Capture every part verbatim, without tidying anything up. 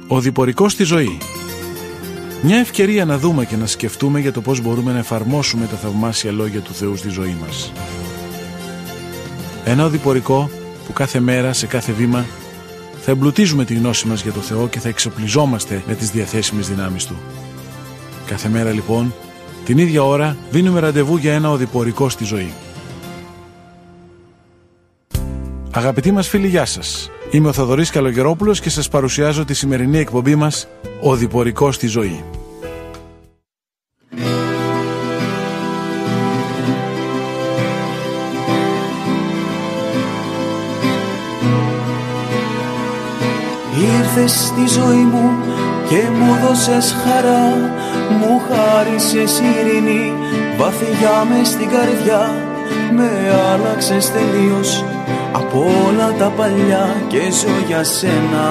Ο διπορικός στη ζωή. Μια ευκαιρία να δούμε και να σκεφτούμε για το πώς μπορούμε να εφαρμόσουμε τα θαυμάσια λόγια του Θεού στη ζωή μας. Ένα οδηπορικό που κάθε μέρα, σε κάθε βήμα, θα εμπλουτίζουμε τη γνώση μας για το Θεό και θα εξοπλιζόμαστε με τις διαθέσιμες δυνάμεις Του. Κάθε μέρα λοιπόν, την ίδια ώρα, δίνουμε ραντεβού για ένα οδηπορικό στη ζωή. Αγαπητοί μας φίλοι, γεια σας. Είμαι ο Θοδωρής Καλογερόπουλος και σας παρουσιάζω τη σημερινή εκπομπή μας «Οδηπορικό στη ζωή». Ήρθες στη ζωή μου και μου δώσες χαρά, μου χάρισες ειρήνη βαθιά μες στην καρδιά. Με άλλαξες τελείως από όλα τα παλιά και ζω για σένα.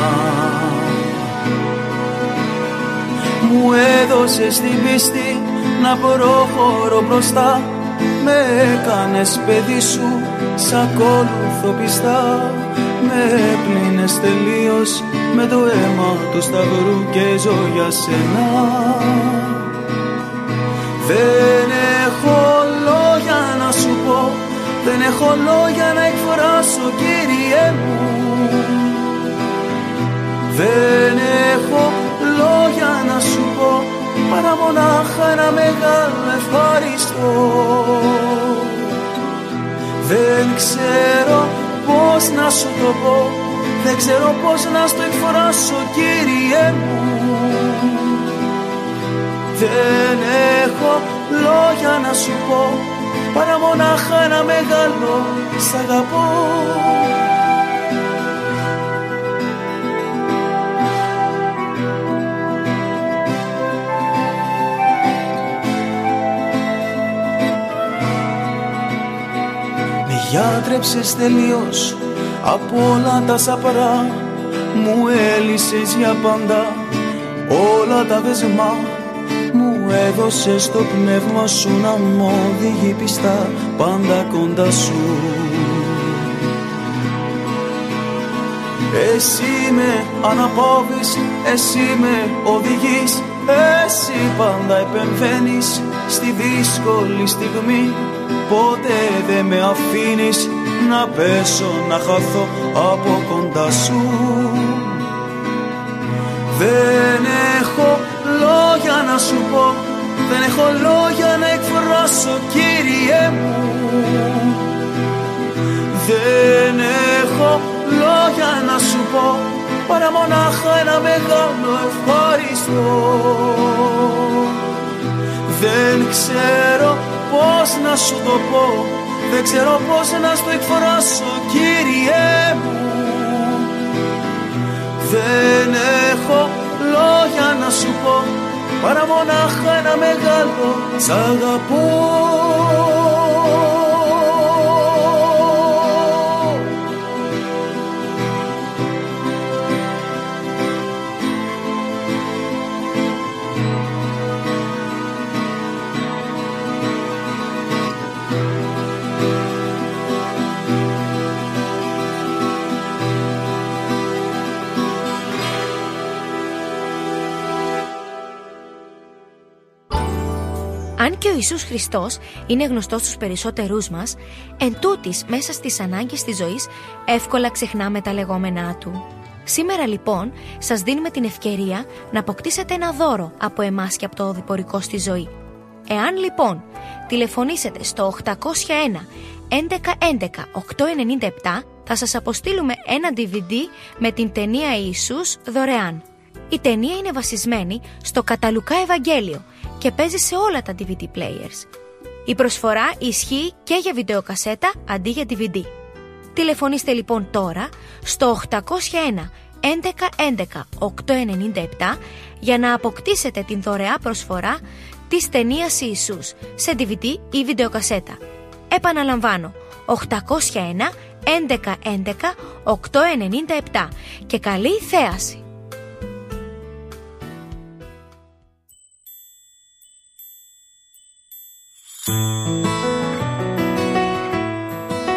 Μου έδωσες την πίστη να προχωρώ μπροστά, με έκανες παιδί σου, σ' ακολουθώ πιστά. Με πλύνες τελείως με το αίμα του σταυρού και ζω για σένα. Δεν έχω λόγια να σου πω, δεν έχω λόγια να εκφράσω, Κύριε μου. Δεν έχω λόγια να σου πω, παρά μονάχα ένα μεγάλο ευχαριστώ. Δεν ξέρω πώς να σου το πω, δεν ξέρω πώς να στο εκφράσω, Κύριε μου. Δεν έχω λόγια να σου πω, παρά μονάχα ένα μεγάλο σ' αγαπώ. Με γιατρέψες τελείως από όλα τα σαπρά, μου έλυσες για πάντα όλα τα δεσμά. Μου έδωσες το πνεύμα σου να μ' οδηγεί πιστά πάντα κοντά σου. Εσύ με αναπαύεις, εσύ με οδηγείς, εσύ πάντα επεμβαίνεις στη δύσκολη στιγμή. Ποτέ δεν με αφήνεις να πέσω, να χαθώ από κοντά σου. Δεν έχω λόγια να σου πω, δεν έχω λόγια να εκφράσω, Κύριε μου. Δεν έχω λόγια να σου πω, παρά μονάχα ένα μεγάλο ευχαριστώ. Δεν ξέρω πώς να σου το πω, δεν ξέρω πώς να στο εκφράσω, Κύριε μου. Δεν έχω λόγια να σου πω, παρά μονάχα ένα μεγάλο σ' αγαπώ. Αν και ο Ιησούς Χριστός είναι γνωστός στους περισσότερούς μας, εν τούτης μέσα στις ανάγκες της ζωής εύκολα ξεχνάμε τα λεγόμενά Του. Σήμερα λοιπόν σας δίνουμε την ευκαιρία να αποκτήσετε ένα δώρο από εμάς και από το οδηπορικό στη ζωή. Εάν λοιπόν τηλεφωνήσετε στο οκτακόσια ένα έντεκα έντεκα οκτακόσια ενενήντα επτά, θα σας αποστείλουμε ένα ντι βι ντι με την ταινία Ιησούς δωρεάν. Η ταινία είναι βασισμένη στο κατά Λουκά Ευαγγέλιο και παίζει σε όλα τα ντι βι ντι players. Η προσφορά ισχύει και για βιντεοκασέτα αντί για ντι βι ντι. Τηλεφωνήστε λοιπόν τώρα στο οκτακόσια ένα έντεκα έντεκα οκτακόσια ενενήντα επτά για να αποκτήσετε την δωρεά προσφορά της ταινίας Ιησούς σε ντι βι ντι ή βιντεοκασέτα. Επαναλαμβάνω, οκτακόσια ένα έντεκα έντεκα οκτακόσια ενενήντα επτά και καλή θέαση.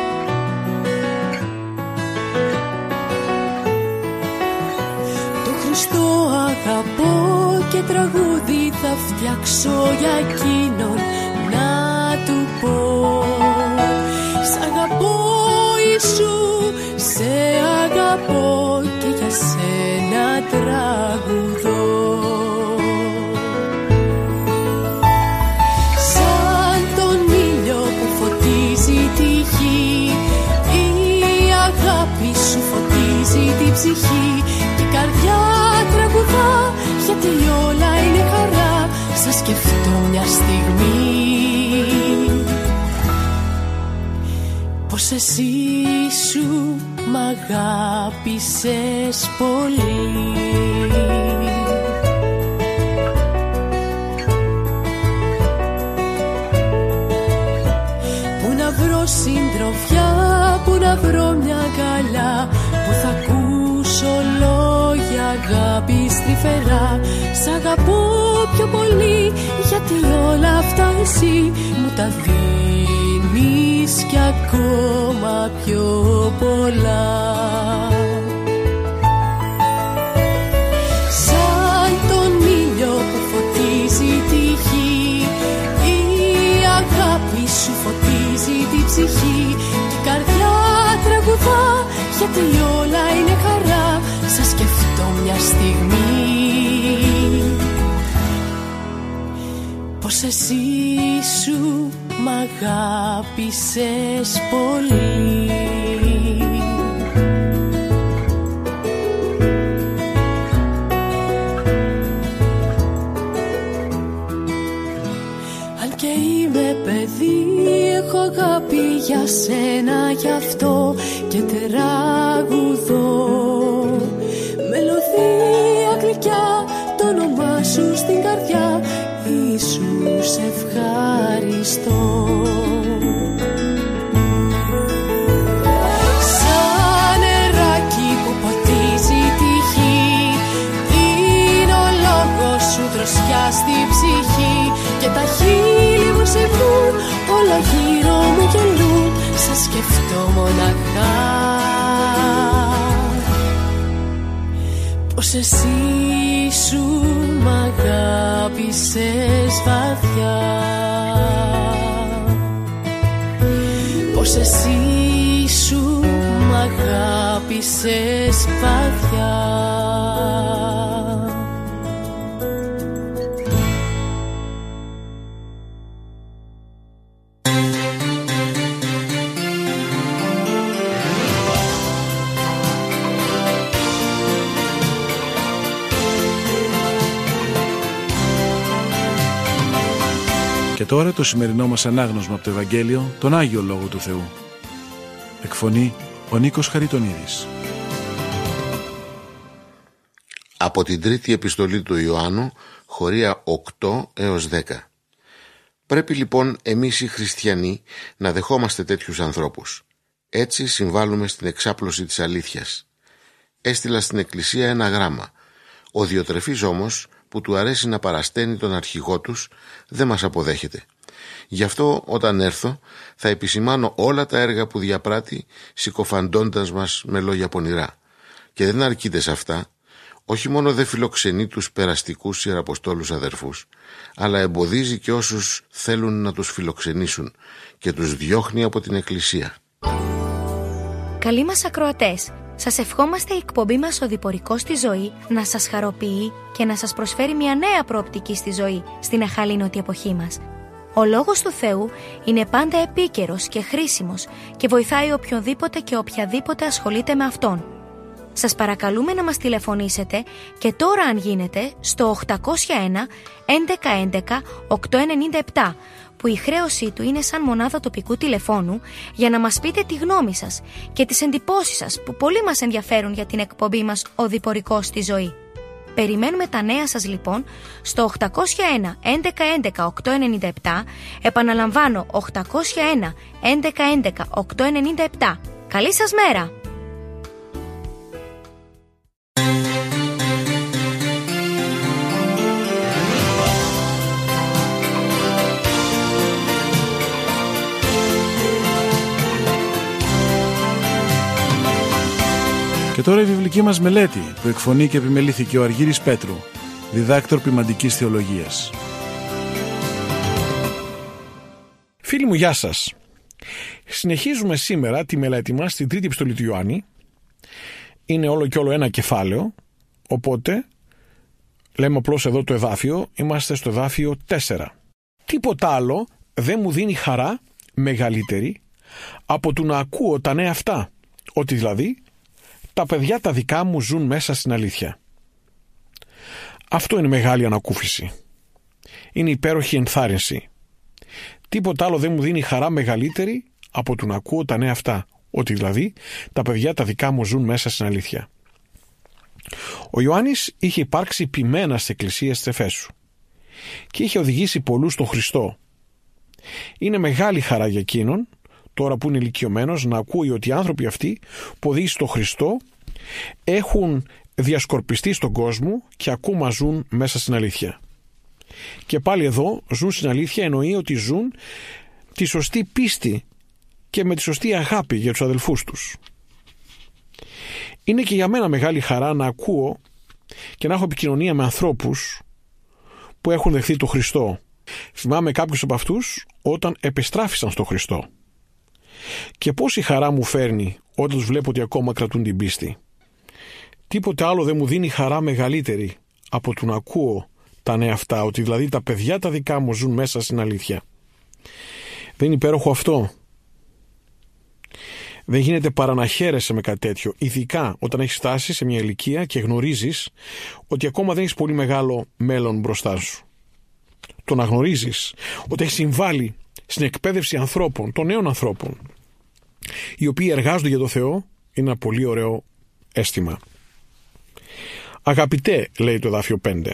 Το στο αγαπώ και τραγούδι θα φτιάξω για εκείνον να του πω. Σ' αγαπώ Ιησού, σε αγαπώ και για σένα τραγουδώ. Σαν τον ήλιο που φωτίζει τη γη, η αγάπη σου φωτίζει την ψυχή και η καρδιά τραγουδά, γιατί όλα είναι χαρά. Σας σκεφτώ μια στιγμή πως εσύ σου μ' αγάπησες πολύ. Πού να βρω συντροφιά, πού να βρω μια αγκαλιά, που θα ακούσω λόγια αγάπης τρυφερά. Σ' αγαπώ πιο πολύ, γιατί όλα αυτά εσύ μου τα δίνεις κι ακόμα πιο πολλά. Σαν τον ήλιο που φωτίζει τη γη, η αγάπη σου φωτίζει την ψυχή και η καρδιά τραγουδά, γιατί όλα είναι χαρά. Σας σκεφτώ μια στιγμή πως εσύ σου μ' αγάπησες πολύ. Αν και είμαι παιδί, έχω αγάπη για σένα, γι' αυτό και τραγουδώ. Μελωδία γλυκιά, το όνομά σου στην καρδιά, Ιησού σε ευχαριστώ. Σαν νεράκι που ποτίζει τη γη, είναι ο λόγος σου δροσιά στην ψυχή και τα χείλη μου ζητούν, όλα γύρω μου γελούν. Σας σκεφτώ μοναχά πως εσύ σου μ' αγάπησες βαθιά, πως εσύ σου μ' αγάπησες βαθιά. Και τώρα το σημερινό μας ανάγνωσμα από το Ευαγγέλιο, τον Άγιο Λόγο του Θεού. Εκφωνεί ο Νίκος Χαριτονίδης. Από την τρίτη επιστολή του Ιωάννου, χωρία οκτώ έως δέκα. Πρέπει λοιπόν εμείς οι χριστιανοί να δεχόμαστε τέτοιους ανθρώπους. Έτσι συμβάλλουμε στην εξάπλωση της αλήθειας. Έστειλα στην Εκκλησία ένα γράμμα. Ο Διοτρεφής όμως, που του αρέσει να παρασταίνει τον αρχηγό τους, δεν μας αποδέχεται. Γι' αυτό όταν έρθω θα επισημάνω όλα τα έργα που διαπράττει, συκοφαντώντας μας με λόγια πονηρά. Και δεν αρκείται σε αυτά, όχι μόνο δεν φιλοξενεί τους περαστικούς ιεραποστόλους αδερφούς, αλλά εμποδίζει και όσους θέλουν να τους φιλοξενήσουν και τους διώχνει από την Εκκλησία. Καλοί μας ακροατές, σας ευχόμαστε η εκπομπή μας «Ο Διπορικός στη ζωή» να σας χαροποιεί και να σας προσφέρει μια νέα προοπτική στη ζωή στην αχαλήνωτη εποχή μας. Ο Λόγος του Θεού είναι πάντα επίκαιρος και χρήσιμος και βοηθάει οποιονδήποτε και οποιαδήποτε ασχολείται με Αυτόν. Σας παρακαλούμε να μας τηλεφωνήσετε και τώρα αν γίνεται στο οκτακόσια ένα έντεκα έντεκα οκτακόσια ενενήντα επτά, που η χρέωσή του είναι σαν μονάδα τοπικού τηλεφώνου, για να μας πείτε τη γνώμη σας και τις εντυπώσεις σας που πολύ μας ενδιαφέρουν για την εκπομπή μας «Ο Διπορικός στη ζωή». Περιμένουμε τα νέα σας λοιπόν στο οκτακόσια ένα έντεκα έντεκα οκτακόσια ενενήντα επτά, επαναλαμβάνω οκτακόσια ένα έντεκα έντεκα οκτακόσια ενενήντα επτά. Καλή σας μέρα! Και Και τώρα η βιβλική μας μελέτη που εκφωνεί και επιμελήθηκε ο Αργύρης Πέτρου, διδάκτορ ποιμαντικής θεολογίας. Φίλοι μου, γεια σας. Συνεχίζουμε σήμερα τη μελέτη μας στην τρίτη επιστολή του Ιωάννη. Είναι όλο και όλο ένα κεφάλαιο, οπότε λέμε απλώς εδώ το εδάφιο, είμαστε στο εδάφιο τέσσερα. Τίποτα άλλο δεν μου δίνει χαρά μεγαλύτερη από το να ακούω τα νέα αυτά, ότι δηλαδή τα παιδιά τα δικά μου ζουν μέσα στην αλήθεια. Αυτό είναι μεγάλη ανακούφιση. Είναι υπέροχη ενθάρρυνση. Τίποτα άλλο δεν μου δίνει χαρά μεγαλύτερη από το να ακούω τα νέα αυτά, ότι δηλαδή τα παιδιά τα δικά μου ζουν μέσα στην αλήθεια. Ο Ιωάννης είχε υπάρξει ποιμένα στις εκκλησίες της Εφέσου και είχε οδηγήσει πολλούς στον Χριστό. Είναι μεγάλη χαρά για εκείνον, τώρα που είναι ηλικιωμένος, να ακούει ότι οι άνθρωποι αυτοί που οδήγησαν στον Χριστό έχουν διασκορπιστεί στον κόσμο και ακόμα ζουν μέσα στην αλήθεια. Και πάλι εδώ ζουν στην αλήθεια εννοεί ότι ζουν τη σωστή πίστη και με τη σωστή αγάπη για τους αδελφούς τους. Είναι και για μένα μεγάλη χαρά να ακούω και να έχω επικοινωνία με ανθρώπους που έχουν δεχθεί τον Χριστό. Θυμάμαι κάποιους από αυτούς όταν επιστράφησαν στον Χριστό. Και πόση χαρά μου φέρνει όταν τους βλέπω ότι ακόμα κρατούν την πίστη. Τίποτε άλλο δεν μου δίνει χαρά μεγαλύτερη από το να ακούω τα νέα αυτά, ότι δηλαδή τα παιδιά τα δικά μου ζουν μέσα στην αλήθεια. Δεν είναι υπέροχο αυτό? Δεν γίνεται παρά να χαίρεσαι με κάτι τέτοιο, ειδικά όταν έχεις φτάσει σε μια ηλικία και γνωρίζεις ότι ακόμα δεν έχεις πολύ μεγάλο μέλλον μπροστά σου. Το να γνωρίζεις ότι έχεις συμβάλει στην εκπαίδευση ανθρώπων, των νέων ανθρώπων, οι οποίοι εργάζονται για το Θεό, είναι ένα πολύ ωραίο αίσθημα. Αγαπητέ, λέει το εδάφιο πέντε,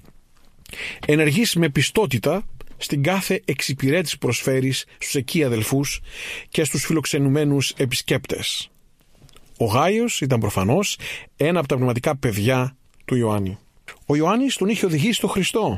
ενεργείς με πιστότητα στην κάθε εξυπηρέτηση προσφέρεις στους εκεί αδελφούς και στους φιλοξενουμένους επισκέπτες. Ο Γάιος ήταν προφανώς ένα από τα πνευματικά παιδιά του Ιωάννη. Ο Ιωάννης τον είχε οδηγήσει στο Χριστό.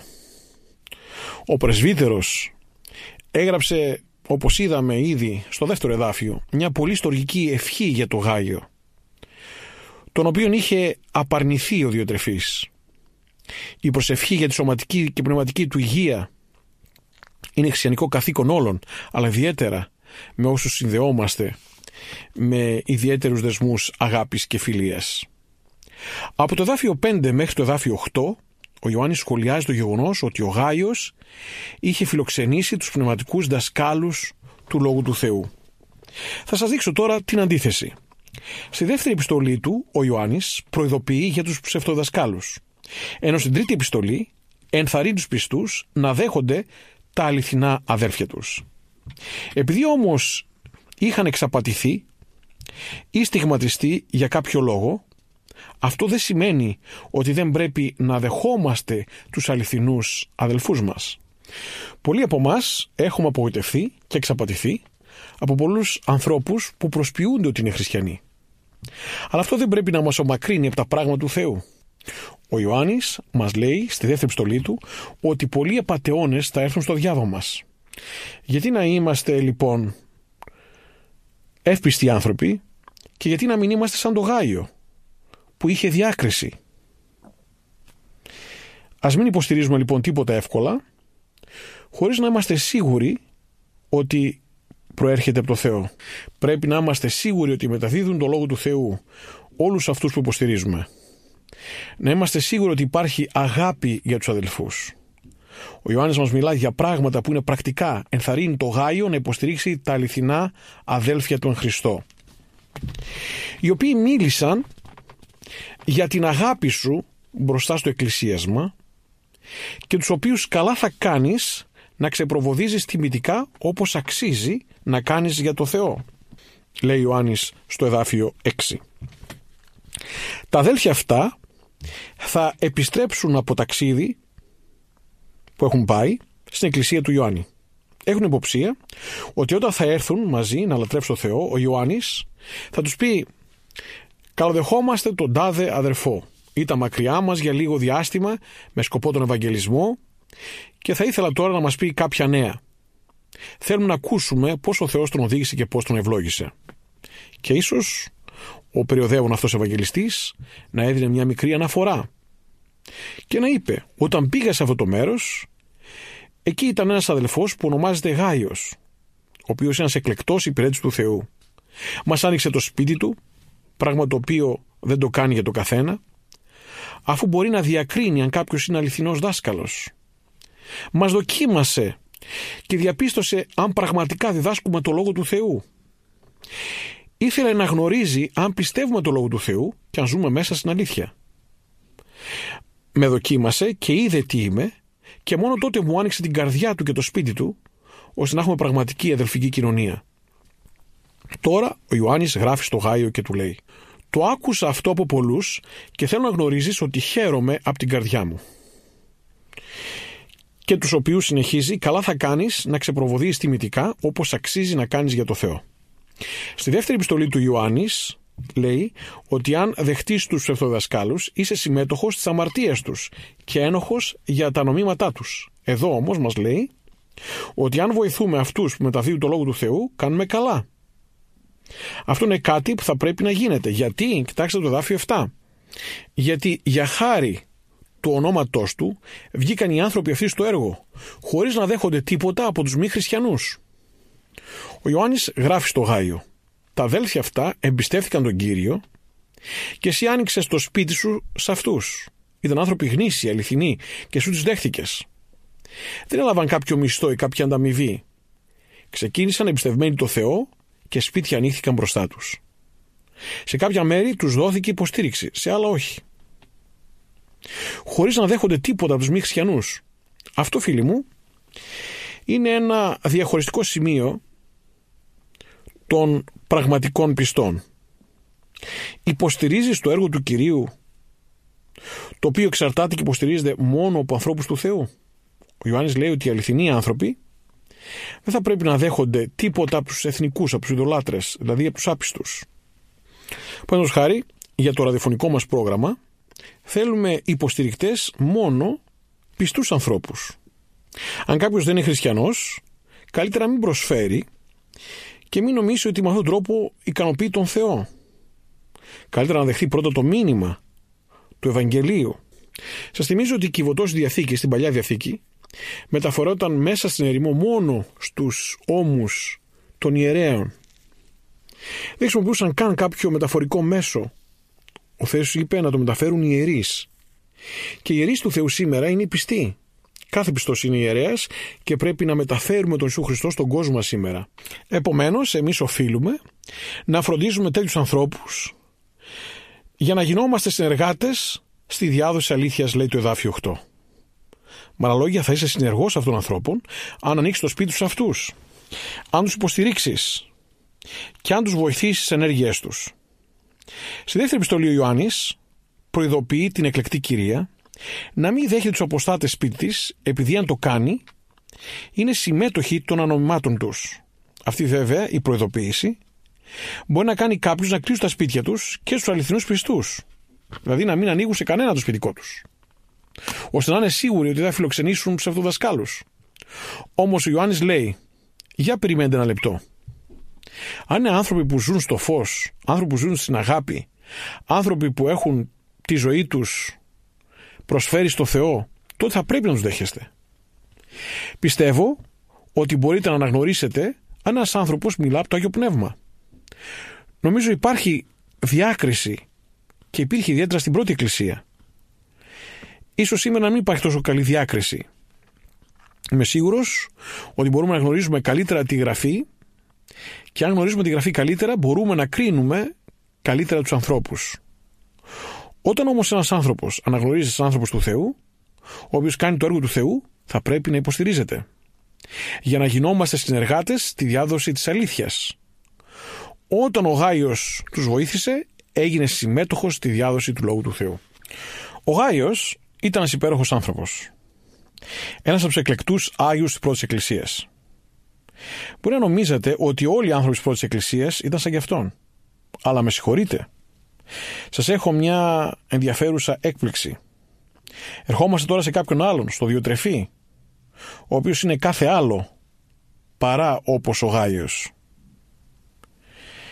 Ο πρεσβύτερος έγραψε, όπως είδαμε ήδη στο δεύτερο εδάφιο, μια πολύ στοργική ευχή για το Γάιο, τον οποίον είχε απαρνηθεί ο Διοτρεφής. Η προσευχή για τη σωματική και πνευματική του υγεία είναι χριστιανικό καθήκον όλων, αλλά ιδιαίτερα με όσους συνδεόμαστε με ιδιαίτερους δεσμούς αγάπης και φιλίας. Από το εδάφιο πέντε μέχρι το εδάφιο οκτώ, ο Ιωάννης σχολιάζει το γεγονός ότι ο Γάιος είχε φιλοξενήσει τους πνευματικούς δασκάλους του Λόγου του Θεού. Θα σας δείξω τώρα την αντίθεση. Στη δεύτερη επιστολή του, ο Ιωάννης προειδοποιεί για τους ψευτοδασκάλους, ενώ στην τρίτη επιστολή ενθαρρύνει τους πιστούς να δέχονται τα αληθινά αδέρφια τους. Επειδή όμως είχαν εξαπατηθεί ή στιγματιστεί για κάποιο λόγο, αυτό δεν σημαίνει ότι δεν πρέπει να δεχόμαστε τους αληθινούς αδελφούς μας. Πολλοί από εμάς έχουμε απογοητευτεί και εξαπατηθεί από πολλούς ανθρώπους που προσποιούνται ότι είναι χριστιανοί. Αλλά αυτό δεν πρέπει να μας ομακρύνει από τα πράγματα του Θεού. Ο Ιωάννης μας λέει στη δεύτερη επιστολή του ότι πολλοί απατεώνες θα έρθουν στο διάβα μας. Γιατί να είμαστε λοιπόν εύπιστοι άνθρωποι και γιατί να μην είμαστε σαν το Γάιο που είχε διάκριση? Ας μην υποστηρίζουμε λοιπόν τίποτα εύκολα χωρίς να είμαστε σίγουροι ότι προέρχεται από το Θεό. Πρέπει να είμαστε σίγουροι ότι μεταδίδουν το Λόγο του Θεού όλους αυτούς που υποστηρίζουμε. Να είμαστε σίγουροι ότι υπάρχει αγάπη για τους αδελφούς. Ο Ιωάννης μας μιλάει για πράγματα που είναι πρακτικά. Ενθαρρύνει το Γάιο να υποστηρίξει τα αληθινά αδέλφια του εν Χριστώ, οι οποίοι μίλησαν για την αγάπη σου μπροστά στο εκκλησίασμα και τους οποίους καλά θα κάνεις να ξεπροβοδίζεις τιμητικά όπως αξίζει να κάνεις για το Θεό, λέει Ιωάννης στο εδάφιο έξι. Τα αδέλφια αυτά θα επιστρέψουν από ταξίδι που έχουν πάει στην εκκλησία του Ιωάννη. Έχουν υποψία ότι όταν θα έρθουν μαζί να λατρέψουν το Θεό, ο Ιωάννης θα τους πει: καλοδεχόμαστε τον τάδε αδερφό. Ήταν μακριά μας για λίγο διάστημα με σκοπό τον Ευαγγελισμό και θα ήθελα τώρα να μας πει κάποια νέα. Θέλουμε να ακούσουμε πώς ο Θεός τον οδήγησε και πώς τον ευλόγησε. Και ίσως ο περιοδεύων αυτός Ευαγγελιστής να έδινε μια μικρή αναφορά και να είπε: όταν πήγα σε αυτό το μέρος, εκεί ήταν ένας αδελφός που ονομάζεται Γάιος, ο οποίος είναι ένας εκλεκτός υπηρέτης του Θεού. Μας άνοιξε το σπίτι του, πράγμα το οποίο δεν το κάνει για το καθένα, αφού μπορεί να διακρίνει αν κάποιος είναι αληθινός δάσκαλος. Μας δοκίμασε και διαπίστωσε αν πραγματικά διδάσκουμε το Λόγο του Θεού. Ήθελε να γνωρίζει αν πιστεύουμε το Λόγο του Θεού και αν ζούμε μέσα στην αλήθεια. Με δοκίμασε και είδε τι είμαι και μόνο τότε μου άνοιξε την καρδιά του και το σπίτι του, ώστε να έχουμε πραγματική αδελφική κοινωνία. Τώρα ο Ιωάννης γράφει στο Γάιο και του λέει: το άκουσα αυτό από πολλούς και θέλω να γνωρίζεις ότι χαίρομαι από την καρδιά μου. Και τους οποίους συνεχίζει: καλά θα κάνεις να ξεπροβοδείς τιμητικά όπως αξίζει να κάνεις για το Θεό. Στη δεύτερη επιστολή του Ιωάννης λέει ότι αν δεχτείς τους ψευδοδασκάλους είσαι συμμέτοχος στις αμαρτίες τους και ένοχος για τα νομήματά τους. Εδώ όμως μας λέει ότι αν βοηθούμε αυτούς που μεταδίδουν το Λόγο του Θεού κάνουμε καλά. Αυτό είναι κάτι που θα πρέπει να γίνεται. Γιατί, κοιτάξτε το εδάφιο επτά, γιατί για χάρη του ονόματός του βγήκαν οι άνθρωποι αυτοί στο έργο, χωρίς να δέχονται τίποτα από τους μη χριστιανούς. Ο Ιωάννης γράφει στο Γάιο: τα αδέλφια αυτά εμπιστεύτηκαν τον Κύριο και εσύ άνοιξες το σπίτι σου σε αυτούς. Ήταν άνθρωποι γνήσιοι, αληθινοί και σου τους δέχτηκες. Δεν έλαβαν κάποιο μισθό ή κάποια ανταμοιβή. Ξεκίνησαν εμπιστευμένοι το Θεό και σπίτια ανοίχθηκαν μπροστά τους. Σε κάποια μέρη τους δόθηκε υποστήριξη, σε άλλα όχι. Χωρίς να δέχονται τίποτα από τους μη χριστιανούς. Αυτό, φίλοι μου, είναι ένα διαχωριστικό σημείο των πραγματικών πιστών. Υποστηρίζεις το έργο του Κυρίου, το οποίο εξαρτάται και υποστηρίζεται μόνο από ανθρώπους του Θεού. Ο Ιωάννης λέει ότι οι αληθινοί άνθρωποι δεν θα πρέπει να δέχονται τίποτα από τους εθνικούς, από τους ειδωλάτρες, δηλαδή από τους άπιστους. Παραδείγματος χάρη, για το ραδιοφωνικό μας πρόγραμμα θέλουμε υποστηρικτές μόνο πιστούς ανθρώπους. Αν κάποιος δεν είναι χριστιανός, καλύτερα να μην προσφέρει και μην νομίσει ότι με αυτόν τον τρόπο ικανοποιεί τον Θεό. Καλύτερα να δεχθεί πρώτα το μήνυμα του Ευαγγελίου. Σας θυμίζω ότι η κυβωτός διαθήκη στην Παλιά Διαθήκη μεταφορόταν μέσα στην ερημό μόνο στους ώμους των ιερέων. Δεν χρησιμοποιούσαν καν κάποιο μεταφορικό μέσο. Ο Θεός είπε να το μεταφέρουν οι ιερείς. Και οι ιερείς του Θεού σήμερα είναι οι πιστοί. Κάθε πιστός είναι ιερέας και πρέπει να μεταφέρουμε τον Ιησού Χριστό στον κόσμο μας σήμερα. Επομένως, εμείς οφείλουμε να φροντίζουμε τέτοιους ανθρώπους για να γινόμαστε συνεργάτες στη διάδοση αλήθειας, λέει το εδάφιο οκτώ. Με άλλα λόγια, θα είσαι συνεργός αυτών των ανθρώπων αν ανοίξεις το σπίτι τους αυτούς, αν τους υποστηρίξεις και αν τους βοηθήσεις στις ενέργειές τους. Στη δεύτερη επιστολή ο Ιωάννης προειδοποιεί την εκλεκτή κυρία να μην δέχεται τους αποστάτες σπίτι της, επειδή αν το κάνει είναι συμμέτοχοι των ανομημάτων τους. Αυτή βέβαια η προειδοποίηση μπορεί να κάνει κάποιους να κλείσουν τα σπίτια τους και στους αληθινούς πιστούς, δηλαδή να μην ανοίγουν σε κανένα το σπιτικό τους, ώστε να είναι σίγουροι ότι θα φιλοξενήσουν ψευδοδασκάλους. Όμως ο Ιωάννης λέει: για περιμένετε ένα λεπτό. Αν είναι άνθρωποι που ζουν στο φως, άνθρωποι που ζουν στην αγάπη, άνθρωποι που έχουν τη ζωή τους προσφέρει στο Θεό, τότε θα πρέπει να τους δέχεστε. Πιστεύω ότι μπορείτε να αναγνωρίσετε αν ένας άνθρωπος μιλά από το Άγιο Πνεύμα. Νομίζω υπάρχει διάκριση και υπήρχε ιδιαίτερα στην πρώτη εκκλησία. Ίσως σήμερα να μην υπάρχει τόσο καλή διάκριση. Είμαι σίγουρος ότι μπορούμε να γνωρίζουμε καλύτερα τη Γραφή και αν γνωρίζουμε τη Γραφή καλύτερα μπορούμε να κρίνουμε καλύτερα τους ανθρώπους. Όταν όμως ένας άνθρωπος αναγνωρίζεται σαν άνθρωπος του Θεού, ο οποίος κάνει το έργο του Θεού, θα πρέπει να υποστηρίζεται. Για να γινόμαστε συνεργάτες στη διάδοση της αλήθειας. Όταν ο Γάιος τους βοήθησε, έγινε συμμέτοχος στη διάδοση του Λόγου του Θεού. Ο Γάιος ήταν ένας υπέροχος άνθρωπος. Ένας από τους εκλεκτούς Άγιους της πρώτης εκκλησίας. Μπορεί να νομίζετε ότι όλοι οι άνθρωποι της πρώτης εκκλησίας ήταν σαν κι αυτόν. Αλλά με συγχωρείτε. Σας έχω μια ενδιαφέρουσα έκπληξη. Ερχόμαστε τώρα σε κάποιον άλλον, στο Διοτρεφή, ο οποίος είναι κάθε άλλο παρά όπως ο Γάιος.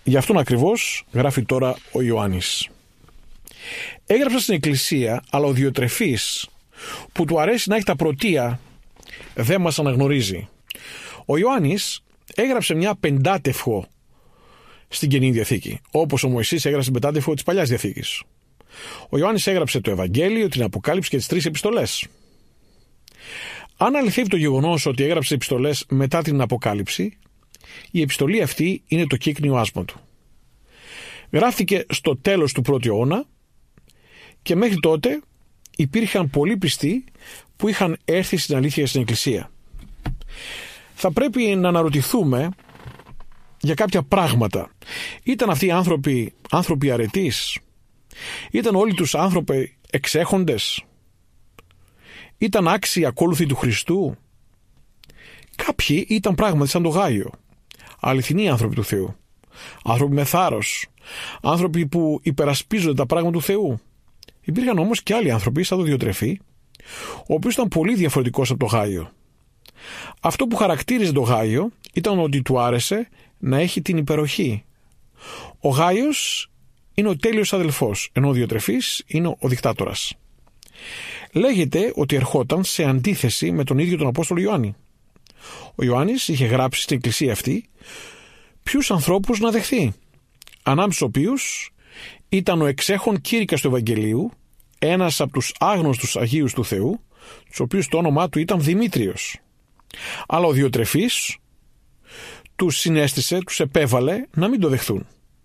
Γι' αυτόν ακριβώς γράφει τώρα ο Ιωάννης. Έγραψα στην εκκλησία, αλλά ο Διοτρεφής, που του αρέσει να έχει τα πρωτεία, δεν μας αναγνωρίζει. Ο Ιωάννης έγραψε μια πεντάτευχο στην Καινή Διαθήκη, όπως ο Μωυσής έγραψε την πεντάτευχο της Παλιάς Διαθήκης. Ο Ιωάννης έγραψε το Ευαγγέλιο, την Αποκάλυψη και τις τρεις επιστολές. Αν αληθεύει το γεγονός ότι έγραψε επιστολές μετά την Αποκάλυψη, η επιστολή αυτή είναι το κύκνιο άσμα του. Γράφτηκε στο τέλος του πρώτου αιώνα και μέχρι τότε υπήρχαν πολλοί πιστοί που είχαν έρθει στην αλήθεια στην Εκκλησία. Θα πρέπει να αναρωτηθούμε για κάποια πράγματα. Ήταν αυτοί οι άνθρωποι, άνθρωποι αρετής? Ήταν όλοι τους άνθρωποι εξέχοντες? Ήταν άξιοι ακόλουθοι του Χριστού? Κάποιοι ήταν πράγματι σαν το Γάιο, αληθινοί άνθρωποι του Θεού, άνθρωποι με θάρρος, άνθρωποι που υπερασπίζονται τα πράγματα του Θεού. Υπήρχαν όμως και άλλοι άνθρωποι σαν το Διοτρεφή, ο οποίος ήταν πολύ διαφορετικός από το Γάιο. Αυτό που χαρακτήριζε το Γάιο ήταν ότι του άρεσε να έχει την υπεροχή. Ο Γάιος είναι ο τέλειος αδελφός, ενώ ο Διοτρεφής είναι ο δικτάτορας. Λέγεται ότι ερχόταν σε αντίθεση με τον ίδιο τον Απόστολο Ιωάννη. Ο Ιωάννης είχε γράψει στην εκκλησία αυτή ποιους ανθρώπους να δεχθεί, ανάμεσα στους οποίους ήταν ο εξέχων κήρυκας του Ευαγγελίου, ένας από τους άγνωστους Αγίους του Θεού, τους οποίους το όνομά του ήταν Δημήτριος. Αλλά ο Διοτρεφής τους συνέστησε, τους επέβαλε να μην το δεχθούν.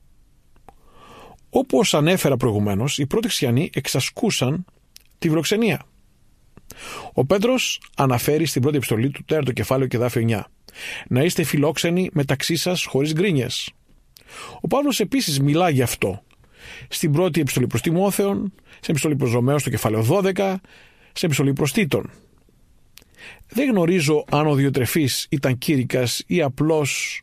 Όπως ανέφερα προηγουμένως, οι πρώτοι χριστιανοί εξασκούσαν τη φιλοξενία. Ο Πέτρος αναφέρει στην πρώτη επιστολή του, τέταρτο κεφάλαιο και δάφιο εννιά, να είστε φιλόξενοι μεταξύ σας χωρίς γκρίνιες. Ο Παύλος επίσης μιλά γι' αυτό στην πρώτη επιστολή προς Τιμόθεον, σε επιστολή προς Ρωμαίους στο κεφάλαιο δώδεκα, σε επιστολή προς Τίτον. Δεν γνωρίζω αν ο Διοτρεφής ήταν κήρυκας ή απλώς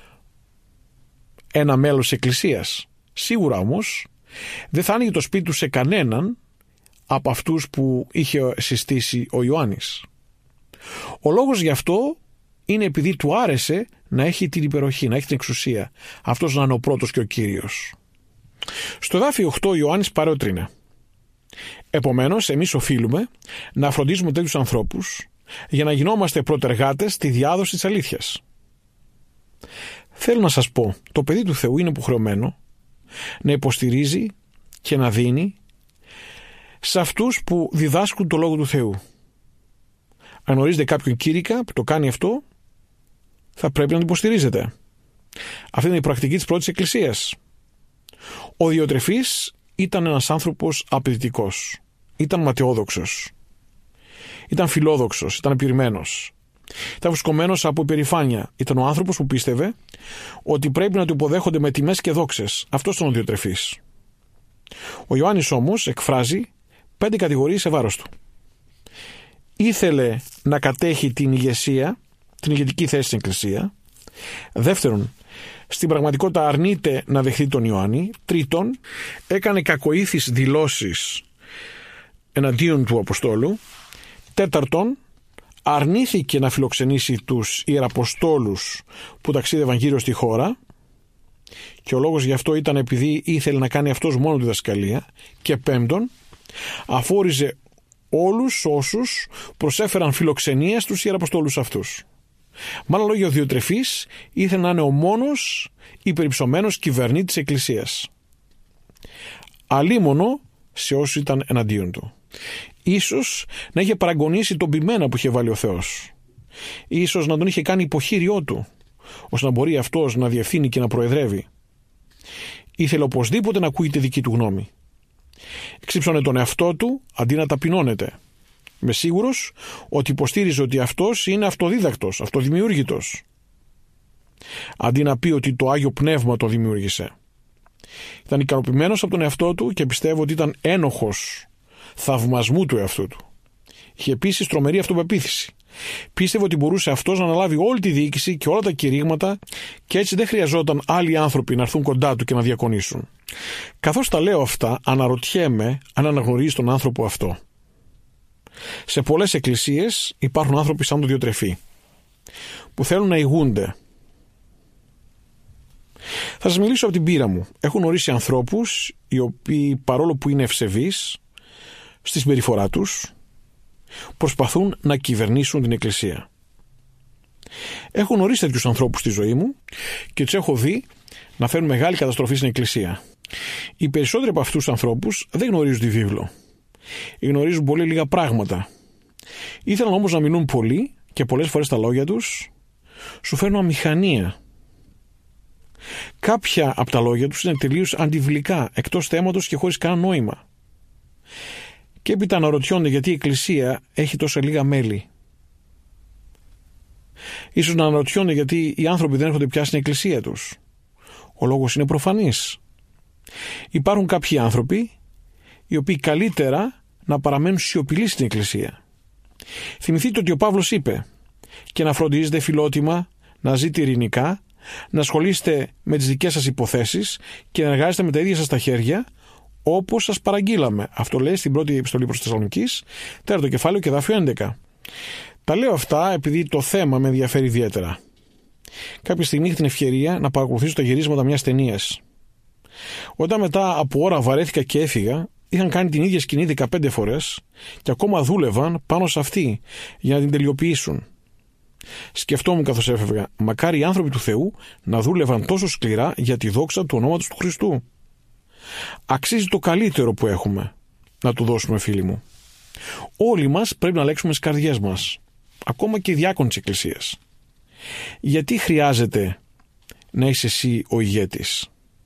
ένα μέλος της εκκλησίας. Σίγουρα όμως δεν θα άνοιγε το σπίτι του σε κανέναν από αυτούς που είχε συστήσει ο Ιωάννης. Ο λόγος γι' αυτό είναι επειδή του άρεσε να έχει την υπεροχή, να έχει την εξουσία. Αυτός να είναι ο πρώτος και ο κύριος. Στο εδάφιο οκτώ ο Ιωάννης παρότρινε. Επομένως, εμείς οφείλουμε να φροντίζουμε τέτοιους ανθρώπους για να γινόμαστε πρωτεργάτες στη διάδοση της αλήθειας. Θέλω να σας πω, το παιδί του Θεού είναι υποχρεωμένο να υποστηρίζει και να δίνει σε αυτούς που διδάσκουν το Λόγο του Θεού. Αν γνωρίζετε κάποιον κήρυκα που το κάνει αυτό, θα πρέπει να τον υποστηρίζετε. Αυτή είναι η πρακτική της πρώτης εκκλησίας. Ο Διοτρεφής ήταν ένας άνθρωπος απαιτητικός. Ήταν ματαιόδοξος. Ήταν φιλόδοξος. Ήταν πειρημένος. Ήταν φουσκωμένος από υπερηφάνεια. Ήταν ο άνθρωπος που πίστευε ότι πρέπει να του υποδέχονται με τιμές και δόξες. Αυτός ήταν ο Διοτρεφής. Ο Ιωάννης όμως εκφράζει πέντε κατηγορίες σε βάρος του. Ήθελε να κατέχει την ηγεσία, την ηγετική θέση στην εκκλησία. Δεύτερον, στην πραγματικότητα αρνείται να δεχθεί τον Ιωάννη. Τρίτον, έκανε κακοήθεις δηλώσεις εναντίον του Αποστόλου. Τέταρτον, αρνήθηκε να φιλοξενήσει τους ιεραποστόλους που ταξίδευαν γύρω στη χώρα, και ο λόγος γι' αυτό ήταν επειδή ήθελε να κάνει αυτός μόνο τη διδασκαλία. Και πέμπτον, αφόριζε όλους όσους προσέφεραν φιλοξενία στους ιεραποστόλους αυτούς. Με άλλα λόγια, ο Διοτρεφής ήθελε να είναι ο μόνος υπερυψωμένος κυβερνήτης της Εκκλησίας, αλίμονο σε όσους ήταν εναντίον του. Ίσως να είχε παραγωνίσει τον ποιμένα που είχε βάλει ο Θεός. Ίσως να τον είχε κάνει υποχείριό του, ώστε να μπορεί αυτός να διευθύνει και να προεδρεύει. Ήθελε οπωσδήποτε να ακούει τη δική του γνώμη. Εξύψωνε τον εαυτό του αντί να ταπεινώνεται. Είμαι σίγουρος ότι υποστήριζε ότι αυτός είναι αυτοδίδακτος, αυτοδημιούργητος, αντί να πει ότι το Άγιο Πνεύμα το δημιούργησε. Ήταν ικανοποιημένος από τον εαυτό του και πιστεύω ότι ήταν ένοχος θαυμασμού του εαυτού του. Είχε επίσης τρομερή αυτοπεποίθηση. Πίστευε ότι μπορούσε αυτός να αναλάβει όλη τη διοίκηση και όλα τα κηρύγματα και έτσι δεν χρειαζόταν άλλοι άνθρωποι να έρθουν κοντά του και να διακονήσουν. Καθώς τα λέω αυτά, αναρωτιέμαι αν αναγνωρίζει τον άνθρωπο αυτό. Σε πολλές εκκλησίες υπάρχουν άνθρωποι σαν τον Διοτρεφή που θέλουν να ηγούνται. Θα σας μιλήσω από την πείρα μου. Έχω γνωρίσει ανθρώπους οι οποίοι, παρόλο που είναι ευσεβείς στη συμπεριφορά τους, προσπαθούν να κυβερνήσουν την Εκκλησία. Έχω γνωρίσει τέτοιους ανθρώπους στη ζωή μου και τους έχω δει να φέρουν μεγάλη καταστροφή στην Εκκλησία. Οι περισσότεροι από αυτούς τους ανθρώπους δεν γνωρίζουν τη βίβλο. Γνωρίζουν πολύ λίγα πράγματα. Ήθελαν όμως να μιλούν πολύ και πολλές φορές τα λόγια τους σου φέρνουν αμηχανία. Κάποια από τα λόγια τους είναι τελείως αντιβιλικά, εκτός θέματος και χωρίς κανένα νόημα. Και έπειτα αναρωτιόνται γιατί η Εκκλησία έχει τόσα λίγα μέλη. Ίσως να αναρωτιόνται γιατί οι άνθρωποι δεν έρχονται πια στην Εκκλησία τους. Ο λόγος είναι προφανής. Υπάρχουν κάποιοι άνθρωποι οι οποίοι καλύτερα να παραμένουν σιωπηλοί στην Εκκλησία. Θυμηθείτε ότι ο Παύλος είπε και να φροντίζετε φιλότιμα, να ζείτε ειρηνικά, να ασχολείστε με τις δικές σας υποθέσεις και να εργάζεστε με τα ίδια σας τα χέρια, όπως σας παραγγείλαμε. Αυτό λέει στην πρώτη επιστολή προς Θεσσαλονικής, τέταρτο κεφάλαιο και εδάφιο έντεκα. Τα λέω αυτά επειδή το θέμα με ενδιαφέρει ιδιαίτερα. Κάποια στιγμή είχα την ευκαιρία να παρακολουθήσω τα γυρίσματα μιας ταινίας. Όταν μετά από ώρα βαρέθηκα και έφυγα, είχαν κάνει την ίδια σκηνή δεκαπέντε φορές και ακόμα δούλευαν πάνω σε αυτή για να την τελειοποιήσουν. Σκεφτόμουν καθώς έφευγα, μακάρι οι άνθρωποι του Θεού να δούλευαν τόσο σκληρά για τη δόξα του ονόματος του Χριστού. Αξίζει το καλύτερο που έχουμε να του δώσουμε, φίλοι μου. Όλοι μας πρέπει να λέξουμε στις καρδιές μας, ακόμα και οι διάκονοι της Εκκλησίας. Γιατί χρειάζεται να είσαι εσύ ο ηγέτης?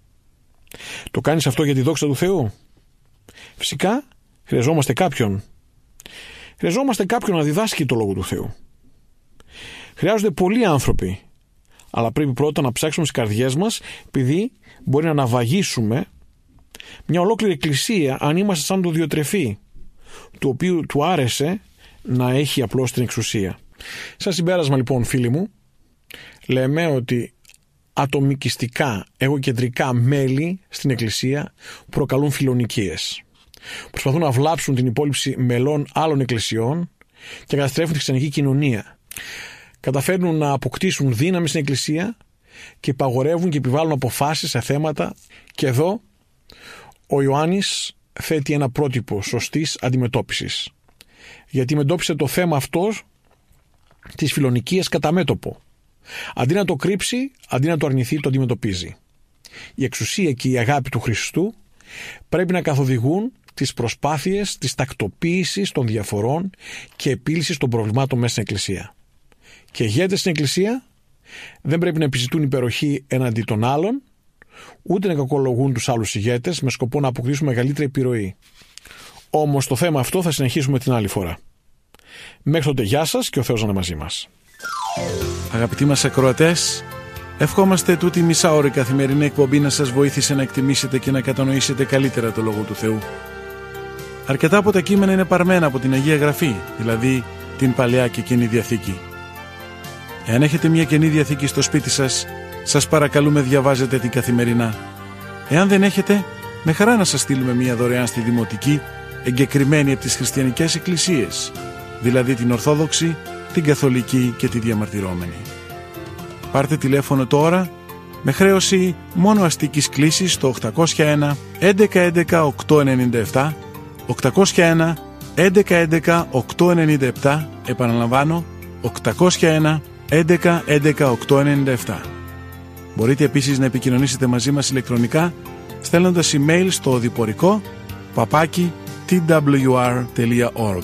Το κάνεις αυτό για τη δόξα του Θεού? Φυσικά χρειαζόμαστε κάποιον. Χρειαζόμαστε κάποιον να διδάσκει το Λόγο του Θεού. Χρειάζονται πολλοί άνθρωποι, αλλά πρέπει πρώτα να ψάξουμε στις καρδιές μας, επειδή μπορεί να αναβαγίσουμε μια ολόκληρη εκκλησία αν είμαστε σαν το Διοτρεφή, του οποίου του άρεσε να έχει απλώς την εξουσία. Σαν συμπέρασμα λοιπόν, φίλοι μου, λέμε ότι ατομικιστικά, εγωκεντρικά μέλη στην εκκλησία προκαλούν φιλονικίες. Προσπαθούν να βλάψουν την υπόλοιψη μελών άλλων εκκλησιών και καταστρέφουν τη χριστιανική κοινωνία. Καταφέρνουν να αποκτήσουν δύναμη στην εκκλησία και υπαγορεύουν και επιβάλλουν αποφάσεις σε θέματα, και εδώ ο Ιωάννης θέτει ένα πρότυπο σωστής αντιμετώπισης, γιατί μετώπισε το θέμα αυτό της φιλονικίας κατά μέτωπο. Αντί να το κρύψει, αντί να το αρνηθεί, το αντιμετωπίζει. Η εξουσία και η αγάπη του Χριστού πρέπει να καθοδηγούν τις προσπάθειες της τακτοποίησης των διαφορών και επίλυσης των προβλημάτων μέσα στην εκκλησία. Και οι ηγέτες στην εκκλησία δεν πρέπει να επιζητούν υπεροχή εναντί των άλλων, ούτε να κακολογούν τους άλλους ηγέτες με σκοπό να αποκτήσουν μεγαλύτερη επιρροή. Όμως το θέμα αυτό θα συνεχίσουμε την άλλη φορά. Μέχρι τότε, γεια σας και ο Θεός να είναι μαζί μας. Αγαπητοί μας ακροατές, ευχόμαστε τούτη μισά ώρα καθημερινή εκπομπή να σας βοήθησε να εκτιμήσετε και να κατανοήσετε καλύτερα το Λόγο του Θεού. Αρκετά από τα κείμενα είναι παρμένα από την Αγία Γραφή, δηλαδή την Παλαιά και Καινή Διαθήκη. Εάν έχετε μια Καινή Διαθήκη στο σπίτι σας, σας παρακαλούμε διαβάζετε την καθημερινά. Εάν δεν έχετε, με χαρά να σας στείλουμε μια δωρεάν στη Δημοτική, εγκεκριμένη από τις χριστιανικές εκκλησίες, δηλαδή την Ορθόδοξη, την Καθολική και τη Διαμαρτυρόμενη. Πάρτε τηλέφωνο τώρα με χρέωση μόνο αστικής κλήσης στο οκτακόσια ένα έντεκα έντεκα οκτακόσια ενενήντα επτά, οκτακόσια ένα έντεκα έντεκα οκτακόσια ενενήντα επτά, επαναλαμβάνω οκτακόσια ένα έντεκα έντεκα οκτακόσια ενενήντα επτά. Μπορείτε επίσης να επικοινωνήσετε μαζί μας ηλεκτρονικά στέλνοντας email στο οδηπορικό παπάκι τι ντάμπλιου αρ τελεία org.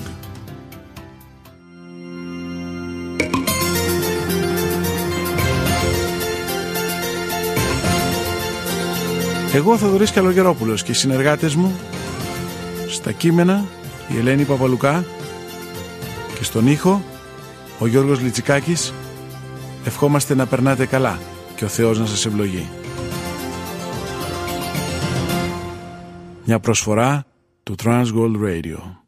Εγώ, Θοδωρής Καλογερόπουλος, και οι συνεργάτες μου στα κείμενα η Ελένη Παπαλουκά και στον ήχο ο Γιώργος Λιτσικάκης, ευχόμαστε να περνάτε καλά και ο Θεός να σας ευλογεί. Μια προσφορά του Transworld Radio.